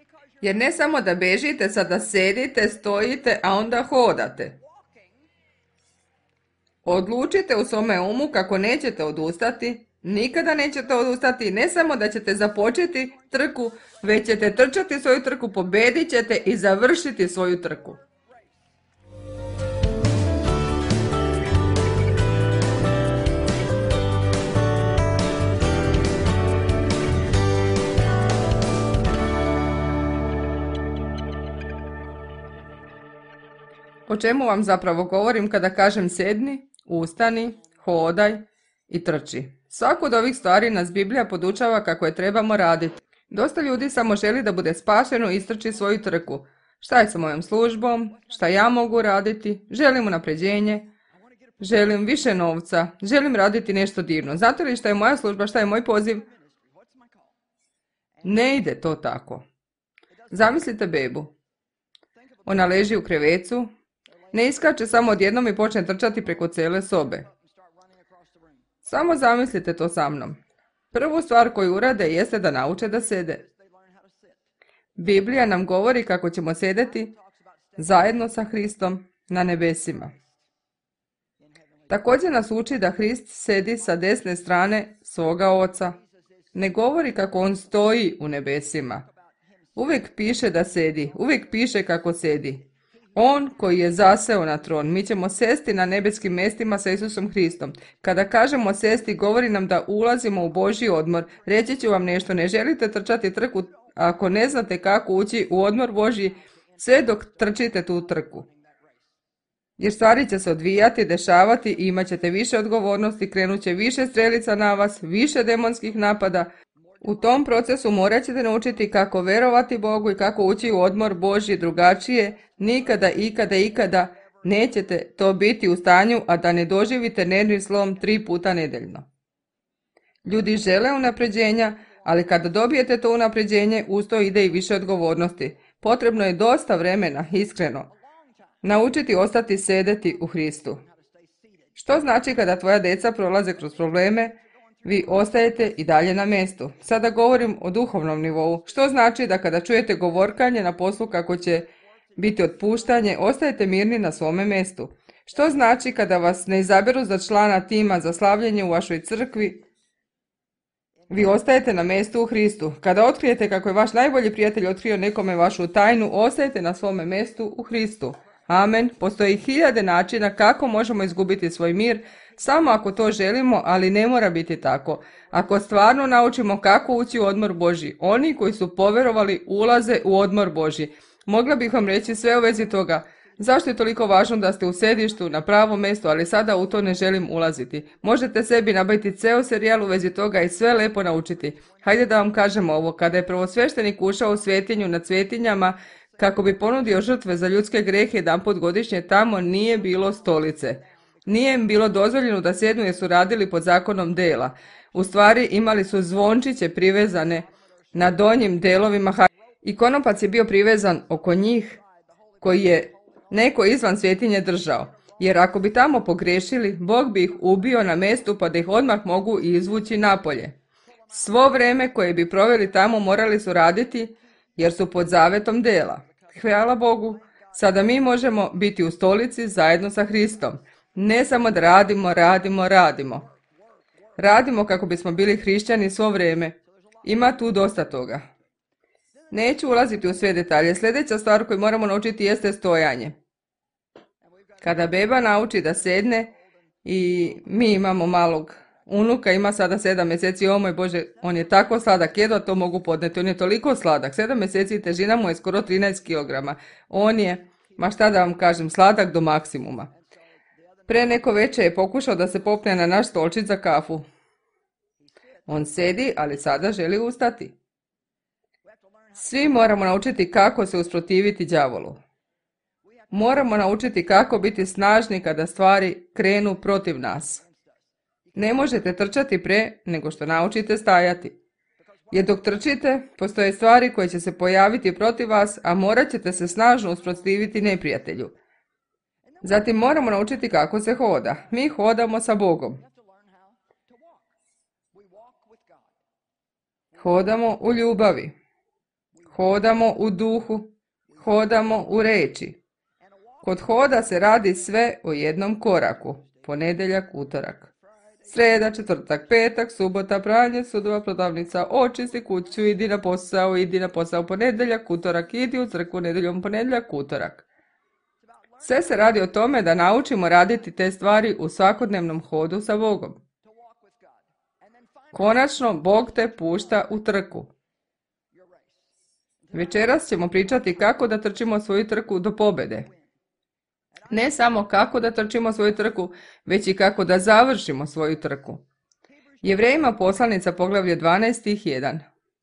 Jer ne samo da bežite, sada sedite, stojite, a onda hodate. Odlučite u svome umu kako nećete odustati, nikada nećete odustati, ne samo da ćete započeti trku, već ćete trčati svoju trku, pobedit ćete i završiti svoju trku. O čemu vam zapravo govorim kada kažem sedni, ustani, hodaj i trči? Svaku od ovih stvari nas Biblija podučava kako je trebamo raditi. Dosta ljudi samo želi da bude spašeno i istrči svoju trku. Šta je sa mojom službom? Šta ja mogu raditi? Želim unapređenje? Želim više novca? Želim raditi nešto divno? Znate li šta je moja služba? Šta je moj poziv? Ne ide to tako. Zamislite bebu. Ona leži u krevecu, ne iskače samo odjednom i počne trčati preko cijele sobe. Samo zamislite to sa mnom. Prvu stvar koju urade jeste da nauče da sede. Biblija nam govori kako ćemo sedeti zajedno sa Hristom na nebesima. Također nas uči da Hrist sedi sa desne strane svoga Oca. Ne govori kako on stoji u nebesima. Uvijek piše da sedi, uvijek piše kako sedi. On koji je zaseo na tron, mi ćemo sesti na nebeskim mjestima sa Isusom Hristom. Kada kažemo sesti, govori nam da ulazimo u Božji odmor. Reći ću vam nešto, ne želite trčati trku ako ne znate kako ući u odmor Božji, sve dok trčite tu trku. Jer stvari će se odvijati, dešavati i imat ćete više odgovornosti, krenut će više strelica na vas, više demonskih napada. U tom procesu morat ćete naučiti kako verovati Bogu i kako ući u odmor Božji drugačije. Nikada nećete to biti u stanju, a da ne doživite nervni slom 3 puta nedeljno. Ljudi žele unapređenja, ali kada dobijete to unapređenje, uz to ide i više odgovornosti. Potrebno je dosta vremena, iskreno. Naučiti ostati sedeti u Hristu. Što znači kada tvoja deca prolaze kroz probleme, vi ostajete i dalje na mjestu. Sada govorim o duhovnom nivou. Što znači da kada čujete govorkanje na poslu kako će biti otpuštanje, ostajete mirni na svome mjestu. Što znači kada vas ne izaberu za člana tima za slavljenje u vašoj crkvi, vi ostajete na mjestu u Hristu. Kada otkrijete kako je vaš najbolji prijatelj otkrio nekome vašu tajnu, ostajete na svome mjestu u Hristu. Amen. Postoji 1000 načina kako možemo izgubiti svoj mir, samo ako to želimo, ali ne mora biti tako. Ako stvarno naučimo kako ući u odmor Božji, oni koji su poverovali ulaze u odmor Božji. Mogla bih vam reći sve u vezi toga. Zašto je toliko važno da ste u sedištu na pravom mjestu, ali sada u to ne želim ulaziti. Možete sebi nabaviti ceo serijal u vezi toga i sve lepo naučiti. Hajde da vam kažemo ovo. Kada je prvosveštenik ušao u svetinju nad svetinjama, kako bi ponudio žrtve za ljudske grehe jedanput godišnje, tamo nije bilo stolice. Nije im bilo dozvoljeno da sjednu jer su radili pod zakonom dela. U stvari imali su zvončiće privezane na donjim delovima i konopac je bio privezan oko njih koji je neko izvan svetinje držao. Jer ako bi tamo pogrešili, Bog bi ih ubio na mjestu pa da ih odmah mogu izvući napolje. Svo vrijeme koje bi proveli tamo morali su raditi jer su pod zavetom dela. Hvala Bogu, sada mi možemo biti u stolici zajedno sa Hristom. Ne samo da radimo. Radimo kako bismo bili hrišćani svo vrijeme. Ima tu dosta toga. Neću ulaziti u sve detalje. Sljedeća stvar koju moramo naučiti jeste stojanje. Kada beba nauči da sedne, i mi imamo malog unuka, ima sada 7 mjeseci, o moj Bože, on je tako sladak, jedva to mogu podneti, on je toliko sladak, 7 mjeseci i težina mu je skoro 13 kg. On je, ma šta da vam kažem, sladak do maksimuma. Pre neko večer je pokušao da se popne na naš stolčić za kafu. On sedi, ali sada želi ustati. Svi moramo naučiti kako se usprotiviti đavolu. Moramo naučiti kako biti snažni kada stvari krenu protiv nas. Ne možete trčati pre nego što naučite stajati. Jer dok trčite, postoje stvari koje će se pojaviti protiv vas, a morat ćete se snažno usprotiviti neprijatelju. Zatim moramo naučiti kako se hoda. Mi hodamo sa Bogom. Hodamo u ljubavi. Hodamo u duhu, hodamo u reči. Kod hoda se radi sve o jednom koraku. Ponedjeljak, utorak. Sreda, četvrtak, petak, subota, pranje sudova, prodavnica, očisti kuću, idi na posao, ponedjeljak, utorak, idi u crkvu, nedjeljom, ponedjeljak, utorak. Sve se radi o tome da naučimo raditi te stvari u svakodnevnom hodu sa Bogom. Konačno, Bog te pušta u trku. Večeras ćemo pričati kako da trčimo svoju trku do pobjede. Ne samo kako da trčimo svoju trku, već i kako da završimo svoju trku. Jevrejima poslanica poglavlje 12 stih 1.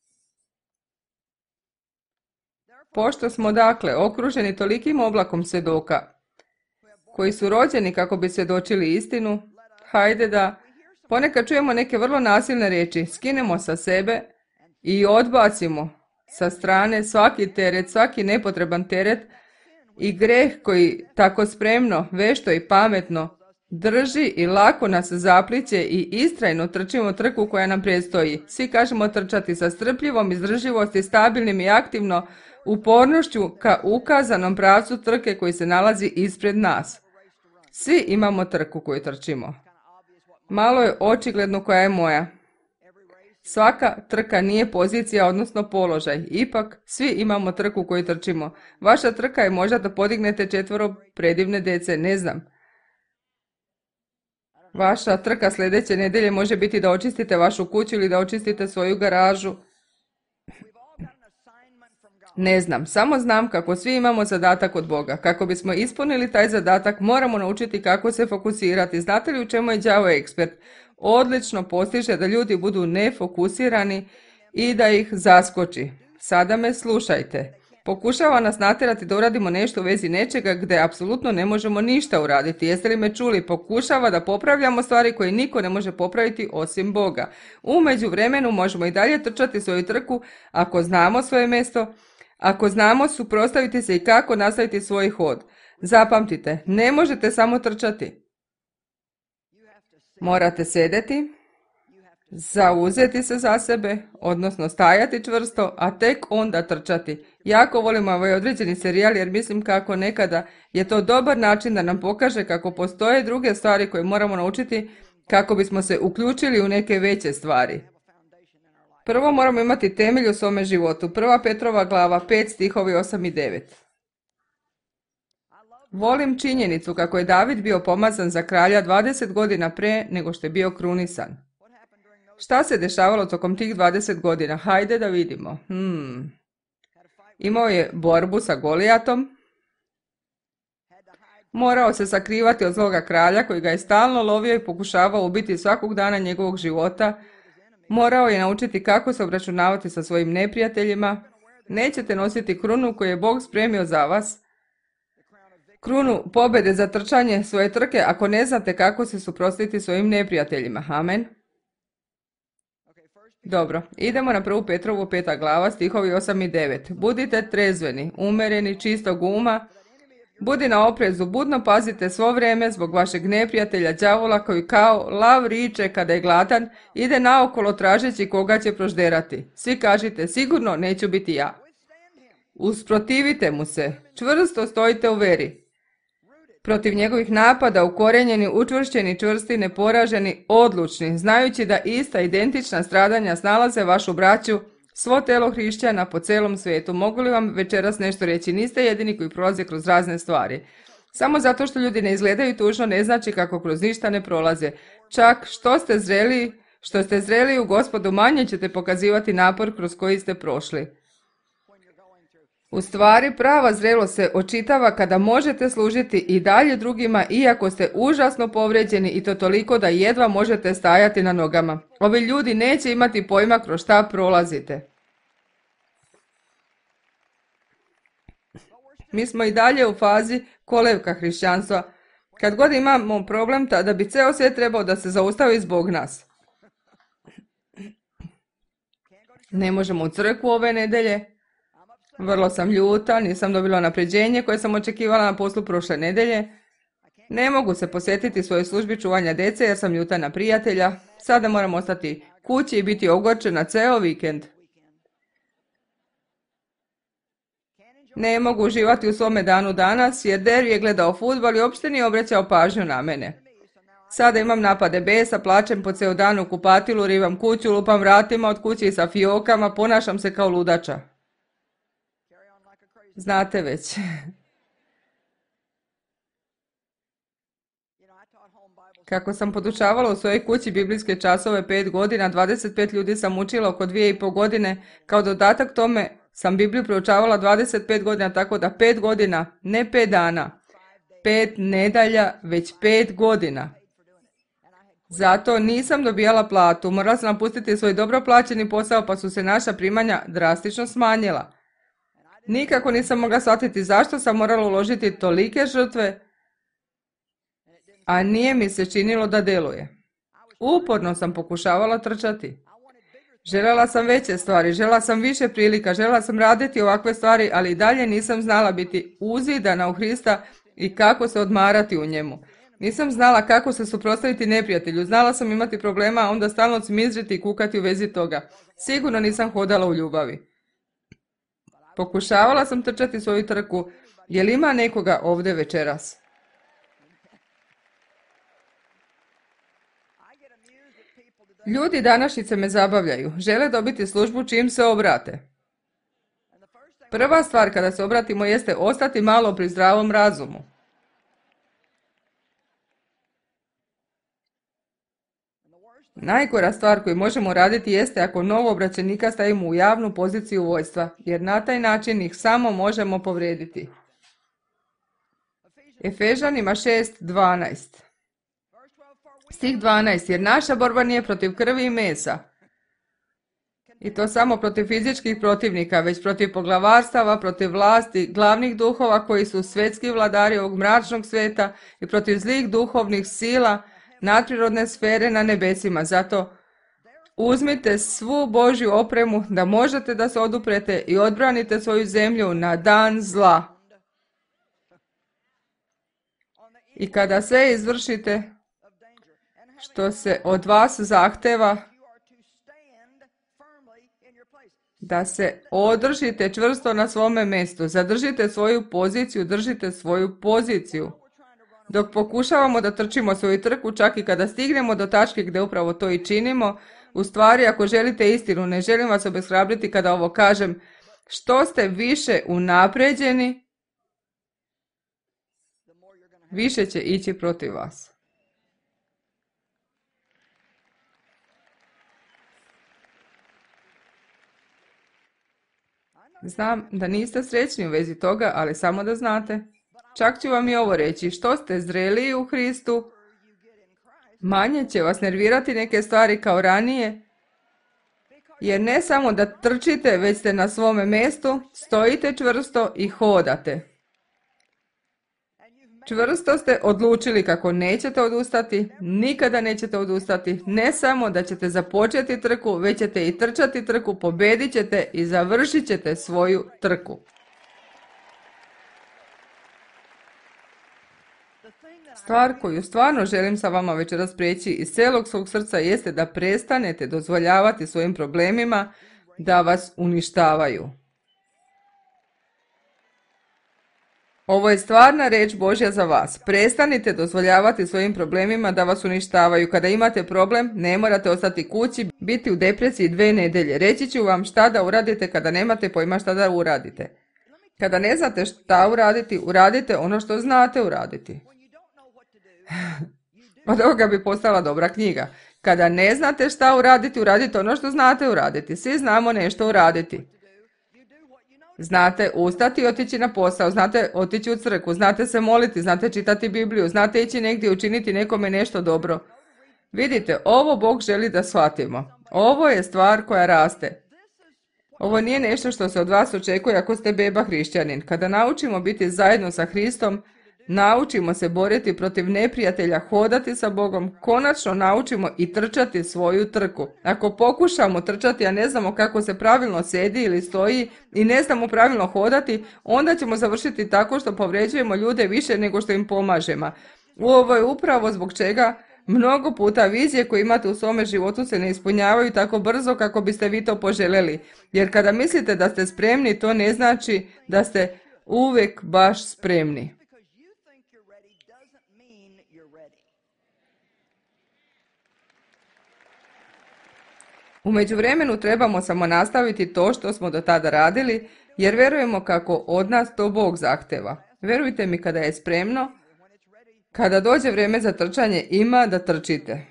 Pošto smo dakle okruženi tolikim oblakom svjedoka, koji su rođeni kako bi svjedočili istinu, hajde da ponekad čujemo neke vrlo nasilne riječi, skinemo sa sebe i odbacimo sa strane svaki teret, svaki nepotreban teret i greh koji tako spremno, vešto i pametno drži i lako nas zapliće i istrajno trčimo trku koja nam predstoji. Svi kažemo trčati sa strpljivom izdržljivosti, stabilnim i aktivno upornošću ka ukazanom pravcu trke koji se nalazi ispred nas. Svi imamo trku koju trčimo. Malo je očigledno koja je moja. Svaka trka nije pozicija, odnosno položaj. Ipak, svi imamo trku koju trčimo. Vaša trka je možda da podignete 4 predivne dece, ne znam. Vaša trka sljedeće nedjelje može biti da očistite vašu kuću ili da očistite svoju garažu. Ne znam, samo znam kako svi imamo zadatak od Boga. Kako bismo ispunili taj zadatak, moramo naučiti kako se fokusirati. Znate li u čemu je đavo ekspert? Odlično postiže da ljudi budu nefokusirani i da ih zaskoči. Sada me slušajte. Pokušava nas natjerati da uradimo nešto u vezi nečega gdje apsolutno ne možemo ništa uraditi. Jeste li me čuli? Pokušava da popravljamo stvari koje niko ne može popraviti osim Boga. U međuvremenu možemo i dalje trčati svoju trku ako znamo svoje mjesto, ako znamo suprotstaviti se i kako nastaviti svoj hod. Zapamtite, ne možete samo trčati. Morate sedeti, zauzeti se za sebe, odnosno stajati čvrsto, a tek onda trčati. Jako volim ovaj određeni serijal jer mislim kako nekada je to dobar način da nam pokaže kako postoje druge stvari koje moramo naučiti kako bismo se uključili u neke veće stvari. Prvo moramo imati temelj u svome životu. 1. Petrova glava 5 stihovi 8 i 9. Volim činjenicu kako je David bio pomazan za kralja 20 godina pre nego što je bio krunisan. Šta se dešavalo tokom tih 20 godina? Hajde da vidimo. Imao je borbu sa Golijatom. Morao se sakrivati od zloga kralja koji ga je stalno lovio i pokušavao ubiti svakog dana njegovog života. Morao je naučiti kako se obračunavati sa svojim neprijateljima. Nećete nositi krunu koju je Bog spremio za vas. Krunu pobjede za trčanje svoje trke ako ne znate kako se suprotstaviti svojim neprijateljima. Amen. Dobro, idemo na 1. Petrovu 5. glava, stihovi 8 i 9. Budite trezveni, umereni, čistog uma. Budi na oprezu, budno pazite svo vrijeme zbog vašeg neprijatelja đavola koji kao lav riče kada je gladan, ide naokolo tražeći koga će prožderati. Svi kažite, sigurno neću biti ja. Usprotivite mu se, čvrsto stojite u veri. Protiv njegovih napada ukorenjeni, učvršćeni, čvrsti, neporaženi, odlučni, znajući da ista identična stradanja snalaze vašu braću, svo telo hrišćana po celom svijetu. Mogu li vam večeras nešto reći? Niste jedini koji prolaze kroz razne stvari. Samo zato što ljudi ne izgledaju tužno ne znači kako kroz ništa ne prolaze. Čak što ste zreli u Gospodu manje ćete pokazivati napor kroz koji ste prošli. U stvari, prava zrelost se očitava kada možete služiti i dalje drugima iako ste užasno povrijeđeni i to toliko da jedva možete stajati na nogama. Ovi ljudi neće imati pojma kroz šta prolazite. Mi smo i dalje u fazi kolevka hrišćanstva. Kad god imamo problem, tada bi ceo svijet trebao da se zaustavi zbog nas. Ne možemo u crkvu ove nedelje. Vrlo sam ljuta, nisam dobila napređenje koje sam očekivala na poslu prošle nedelje. Ne mogu se posjetiti svojoj službi čuvanja dece jer sam ljuta na prijatelja. Sada moram ostati kući i biti ogorčena ceo vikend. Ne mogu uživati u svome danu danas jer Derry je gledao fudbal i uopšte nije obraćao pažnju na mene. Sada imam napade besa, plačem po ceo dan u kupatilu, rivam kuću, lupam vratima od kuće i sa fiokama, ponašam se kao ludača. Znate već. Kako sam podučavala u svojoj kući biblijske časove 5 godina, 25 ljudi sam učila oko 2,5 godine. Kao dodatak tome sam Bibliju proučavala 25 godina, tako da 5 godina, ne 5 dana, 5 nedalja, već 5 godina. Zato nisam dobijala platu, morala sam napustiti svoj dobro plaćeni posao pa su se naša primanja drastično smanjila. Nikako nisam mogla shvatiti zašto sam morala uložiti tolike žrtve, a nije mi se činilo da deluje. Uporno sam pokušavala trčati. Željela sam veće stvari, željela sam više prilika, željela sam raditi ovakve stvari, ali i dalje nisam znala biti uzidana u Hrista i kako se odmarati u njemu. Nisam znala kako se suprotstaviti neprijatelju, znala sam imati problema, a onda stalno cmizriti i kukati u vezi toga. Sigurno nisam hodala u ljubavi. Pokušavala sam trčati svoju trku. Je li ima nekoga ovdje večeras? Ljudi današnjice me zabavljaju. Žele dobiti službu čim se obrate. Prva stvar kada se obratimo jeste ostati malo pri zdravom razumu. Najgora stvar koju možemo raditi jeste ako novoobraćenika stavimo u javnu poziciju vojstva, jer na taj način ih samo možemo povrijediti. Efežanima 6:12. Stih 12. Jer naša borba nije protiv krvi i mesa. I to samo protiv fizičkih protivnika, već protiv poglavarstava, protiv vlasti, glavnih duhova koji su svetski vladari ovog mračnog sveta i protiv zlih duhovnih sila, nadprirodne sfere na nebesima. Zato uzmite svu Božju opremu da možete da se oduprete i odbranite svoju zemlju na dan zla. I kada sve izvršite što se od vas zahteva, da se održite čvrsto na svome mjestu, zadržite svoju poziciju, držite svoju poziciju. Dok pokušavamo da trčimo svoju trku, čak i kada stignemo do tačke gdje upravo to i činimo, u stvari ako želite istinu, ne želim vas obeshrabriti kada ovo kažem, što ste više unapređeni, više će ići protiv vas. Znam da niste srećni u vezi toga, ali samo da znate. Čak ću vam i ovo reći, što ste zreliji u Hristu, manje će vas nervirati neke stvari kao ranije, jer ne samo da trčite, već ste na svome mjestu, stojite čvrsto i hodate. Čvrsto ste odlučili kako nećete odustati, nikada nećete odustati, ne samo da ćete započeti trku, već ćete i trčati trku, pobedit ćete i završit ćete svoju trku. Stvar koju stvarno želim sa vama večeras prijeći iz celog svog srca jeste da prestanete dozvoljavati svojim problemima da vas uništavaju. Ovo je stvarna reč Božja za vas. Prestanite dozvoljavati svojim problemima da vas uništavaju. Kada imate problem, ne morate ostati kući, biti u depresiji 2 nedelje. Reći ću vam šta da uradite kada nemate pojma šta da uradite. Kada ne znate šta uraditi, uradite ono što znate uraditi. Od ovoga bi postala dobra knjiga. Kada ne znate šta uraditi, uradite ono što znate uraditi. Svi znamo nešto uraditi. Znate ustati i otići na posao, znate otići u crkvu, znate se moliti, znate čitati Bibliju, znate ići negdje učiniti nekome nešto dobro. Vidite, ovo Bog želi da shvatimo. Ovo je stvar koja raste. Ovo nije nešto što se od vas očekuje ako ste beba hrišćanin. Kada naučimo biti zajedno sa Hristom, naučimo se boriti protiv neprijatelja, hodati sa Bogom, konačno naučimo i trčati svoju trku. Ako pokušamo trčati, a ne znamo kako se pravilno sedi ili stoji i ne znamo pravilno hodati, onda ćemo završiti tako što povređujemo ljude više nego što im pomažemo. Ovo je upravo zbog čega mnogo puta vizije koje imate u svome životu se ne ispunjavaju tako brzo kako biste vi to poželjeli. Jer kada mislite da ste spremni, to ne znači da ste uvijek baš spremni. U međuvremenu trebamo samo nastaviti to što smo do tada radili, jer vjerujemo kako od nas to Bog zahteva. Vjerujte mi, kada je spremno, kada dođe vrijeme za trčanje, ima da trčite.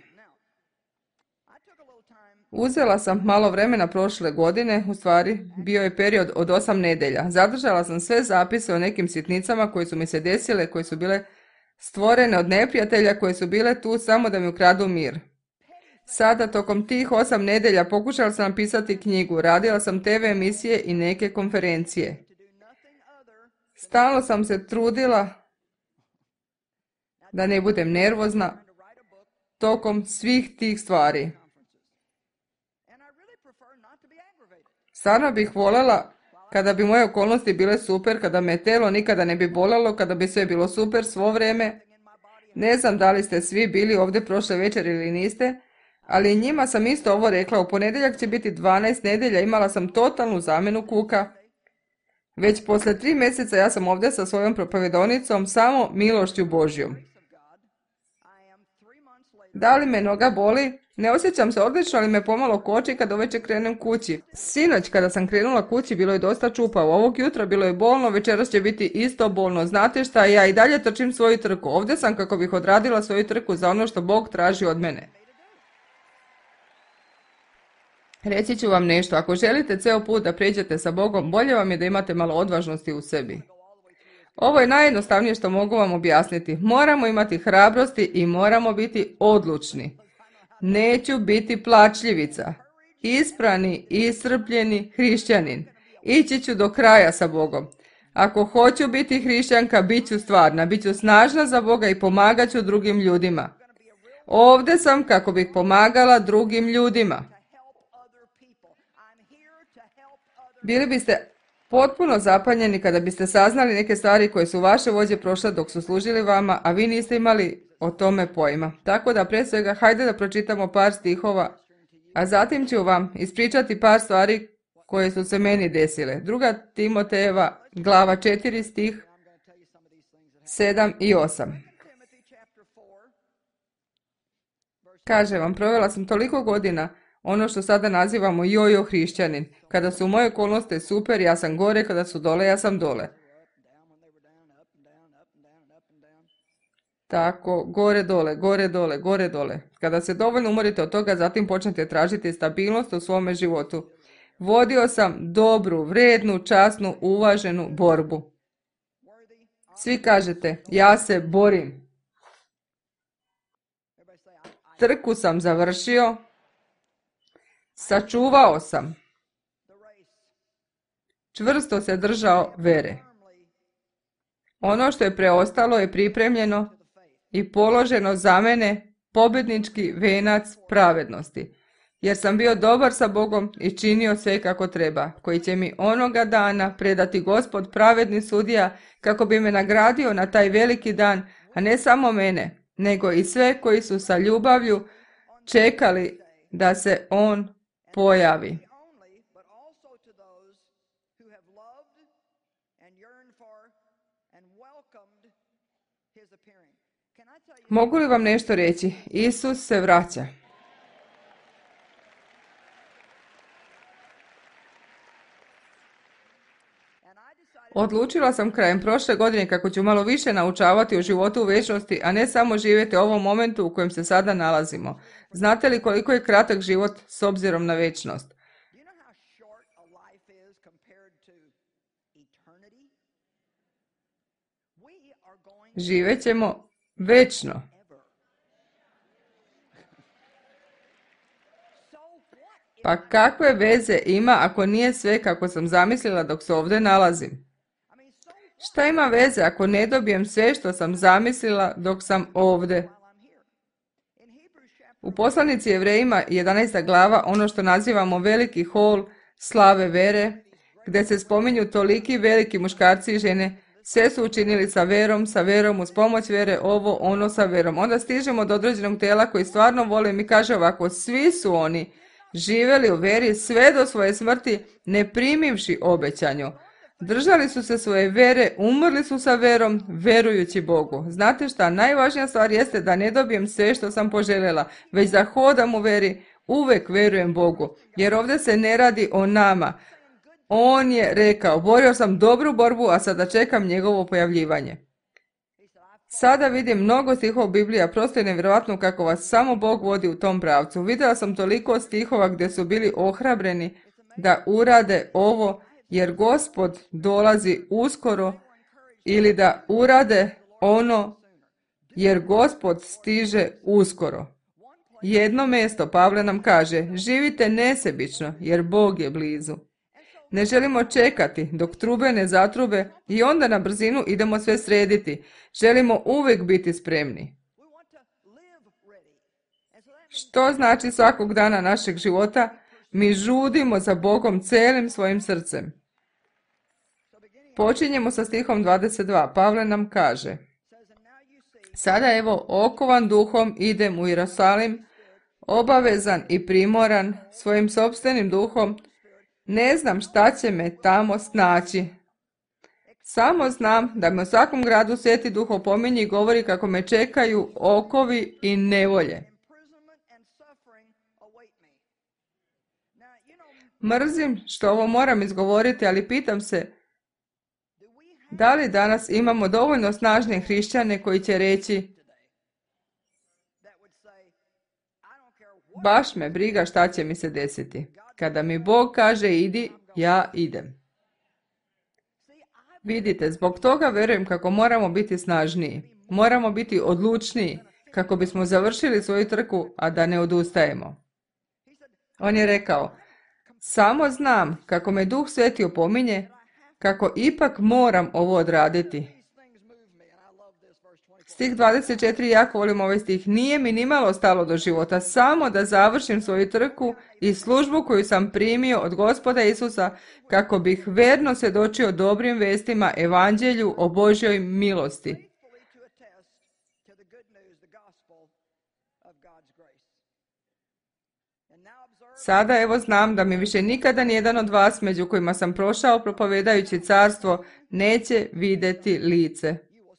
Uzela sam malo vremena prošle godine, u stvari bio je period od 8 nedelja. Zadržala sam sve zapise o nekim sitnicama koje su mi se desile, koje su bile stvorene od neprijatelja, koje su bile tu samo da mi ukradu mir. Sada, tokom tih 8 nedelja, pokušala sam napisati knjigu, radila sam TV emisije i neke konferencije. Stalno sam se trudila da ne budem nervozna tokom svih tih stvari. Stvarno bih voljela kada bi moje okolnosti bile super, kada me telo nikada ne bi bolelo, kada bi sve bilo super svo vrijeme. Ne znam da li ste svi bili ovdje prošle večer ili niste, ali njima sam isto ovo rekla. U ponedjeljak će biti 12 nedelja, imala sam totalnu zamjenu kuka. Već poslije 3 mjeseca ja sam ovdje sa svojom propovjedonicom samo milošću Božjom. Da li me noga boli? Ne osjećam se odlično, ali me pomalo koči kada uveče krenem kući. Sinoć kada sam krenula kući bilo je dosta čupavo. Ovog jutra bilo je bolno, večeras će biti isto bolno. Znate šta, ja i dalje trčim svoju trku. Ovdje sam kako bih odradila svoju trku za ono što Bog traži od mene. Reći ću vam nešto, ako želite ceo put da prijeđete sa Bogom, bolje vam je da imate malo odvažnosti u sebi. Ovo je najjednostavnije što mogu vam objasniti. Moramo imati hrabrosti i moramo biti odlučni. Neću biti plačljivica. Isprani, iscrpljeni hrišćanin. Ići ću do kraja sa Bogom. Ako hoću biti hrišćanka, bit ću stvarna, bit ću snažna za Boga i pomagat ću drugim ljudima. Ovdje sam kako bih pomagala drugim ljudima. Bili biste potpuno zapanjeni kada biste saznali neke stvari koje su vaše vođe prošle dok su služili vama, a vi niste imali o tome pojma. Tako da prije svega hajde da pročitamo par stihova, a zatim ću vam ispričati par stvari koje su se meni desile. 2. Timotejeva, glava 4, stih 7 i 8. Kaže vam, provela sam toliko godina ono što sada nazivamo jojo hrišćanin. Kada su moje okolnosti super, ja sam gore, kada su dole, ja sam dole. Tako, gore dole, gore dole, gore dole. Kada se dovoljno umorite od toga, zatim počnete tražiti stabilnost u svome životu. Vodio sam dobru, vrednu, časnu, uvaženu borbu. Svi kažete, ja se borim. Trku sam završio. Sačuvao sam. Čvrsto se držao vere. Ono što je preostalo je pripremljeno i položeno za mene pobjednički venac pravednosti. Jer sam bio dobar sa Bogom i činio sve kako treba, koji će mi onoga dana predati Gospod pravedni sudija, kako bi me nagradio na taj veliki dan, a ne samo mene, nego i sve koji su sa ljubavlju čekali da se on pojavi. Mogu li vam nešto reći? Isus se vraća. Odlučila sam krajem prošle godine kako ću malo više naučavati o životu u vječnosti, a ne samo živjeti u ovom momentu u kojem se sada nalazimo. Znate li koliko je kratak život s obzirom na vječnost? Živjet ćemo vječno. Pa kakve veze ima ako nije sve kako sam zamislila dok se ovdje nalazim? Šta ima veze ako ne dobijem sve što sam zamislila dok sam ovdje? U poslanici Jevrejima 11. glava, ono što nazivamo veliki hol slave vere, gdje se spominju toliki veliki muškarci i žene, sve su učinili sa verom, uz pomoć vere, ovo, ono sa verom. Onda stižemo do određenog tijela koji stvarno vole, mi kaže ovako, svi su oni živjeli u veri sve do svoje smrti, ne primivši obećanju. Držali su se svoje vere, umrli su sa verom, verujući Bogu. Znate šta, najvažnija stvar jeste da ne dobijem sve što sam poželjela, već da hodam u veri, uvek verujem Bogu. Jer ovdje se ne radi o nama. On je rekao, borio sam dobru borbu, a sada čekam njegovo pojavljivanje. Sada vidim mnogo stihova u Bibliji, a prosto je nevjerojatno kako vas samo Bog vodi u tom pravcu. Vidjela sam toliko stihova gdje su bili ohrabreni da urade ovo, jer Gospod dolazi uskoro, ili da urade ono, jer Gospod stiže uskoro. Jedno mjesto, Pavle nam kaže, živite nesebično, jer Bog je blizu. Ne želimo čekati dok trube ne zatrube i onda na brzinu idemo sve srediti. Želimo uvijek biti spremni. Što znači svakog dana našeg života? Mi žudimo za Bogom celim svojim srcem. Počinjemo sa stihom 22. Pavle nam kaže, sada evo okovan duhom idem u Jerusalim, obavezan i primoran svojim sopstvenim duhom, ne znam šta će me tamo snaći. Samo znam da me u svakom gradu Sveti Duh opominje i govori kako me čekaju okovi i nevolje. Mrzim što ovo moram izgovoriti, ali pitam se, da li danas imamo dovoljno snažne hrišćane koji će reći, baš me briga šta će mi se desiti. Kada mi Bog kaže idi, ja idem. Vidite, zbog toga verujem kako moramo biti snažniji. Moramo biti odlučniji kako bismo završili svoju trku, a da ne odustajemo. On je rekao, samo znam kako me Duh Sveti opominje, kako ipak moram ovo odraditi. Stih 24, jako volim ovaj stih. Nije mi nimalo stalo do života, samo da završim svoju trku i službu koju sam primio od Gospoda Isusa, kako bih verno svjedočio dobrim vestima, evanđelju o Božjoj milosti. Sada evo znam da mi više nikada nijedan od vas, među kojima sam prošao propovedajući carstvo, neće vidjeti lice.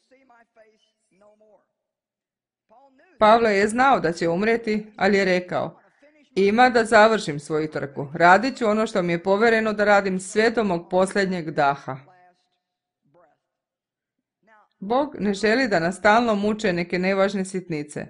Pavle je znao da će umrijeti, ali je rekao, ima da završim svoju trku. Radit ću ono što mi je povereno da radim sve do mog posljednjeg daha. Bog ne želi da nas stalno muče neke nevažne sitnice.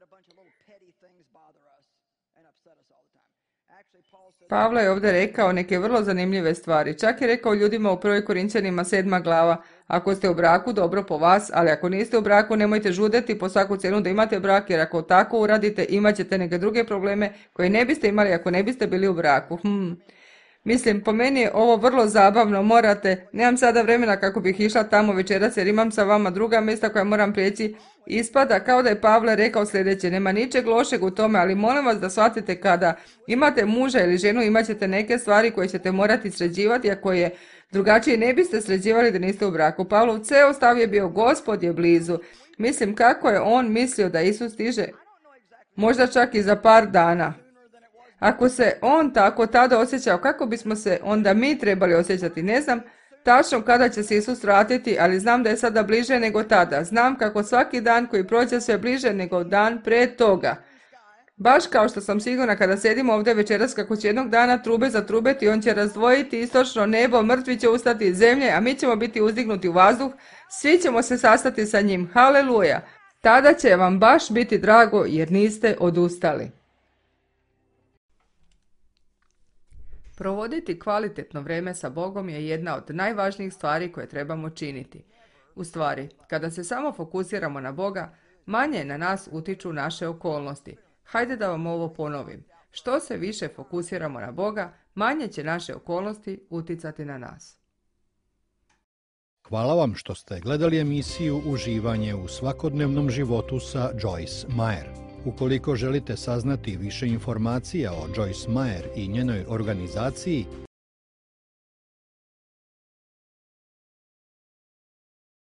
Pavle je ovdje rekao neke vrlo zanimljive stvari. Čak je rekao ljudima u 1. Korinćanima 7. glava, ako ste u braku, dobro po vas, ali ako niste u braku, nemojte žudeti po svaku cijenu da imate brak, jer ako tako uradite, imat ćete neke druge probleme koje ne biste imali ako ne biste bili u braku. Mislim, po meni je ovo vrlo zabavno, nemam sada vremena kako bih išla tamo večeras jer imam sa vama druga mjesta koja moram prijeći. Ispada kao da je Pavle rekao sljedeće, nema ničeg lošeg u tome, ali molim vas da shvatite kada imate muža ili ženu, imat ćete neke stvari koje ćete morati sređivati, a koje drugačije ne biste sređivali da niste u braku. Pavlov ceo stav je bio, Gospod je blizu. Mislim, kako je on mislio da Isus stiže? Možda čak i za par dana. Ako se on tako tada osjećao, kako bismo se onda mi trebali osjećati? Ne znam tačno kada će se Isus vratiti, ali znam da je sada bliže nego tada. Znam kako svaki dan koji prođe sve bliže nego dan pre toga. Baš kao što sam sigurna kada sedimo ovdje večeras kako će jednog dana trube zatrubeti, on će razdvojiti istočno nebo, mrtvi će ustati iz zemlje, a mi ćemo biti uzdignuti u vazduh, svi ćemo se sastati sa njim. Haleluja! Tada će vam baš biti drago jer niste odustali. Provoditi kvalitetno vrijeme sa Bogom je jedna od najvažnijih stvari koje trebamo činiti. U stvari, kada se samo fokusiramo na Boga, manje na nas utiču naše okolnosti. Hajde da vam ovo ponovim. Što se više fokusiramo na Boga, manje će naše okolnosti uticati na nas. Hvala vam što ste gledali emisiju Uživanje u svakodnevnom životu sa Joyce Meyer. Ukoliko želite saznati više informacija o Joyce Meyer i njenoj organizaciji,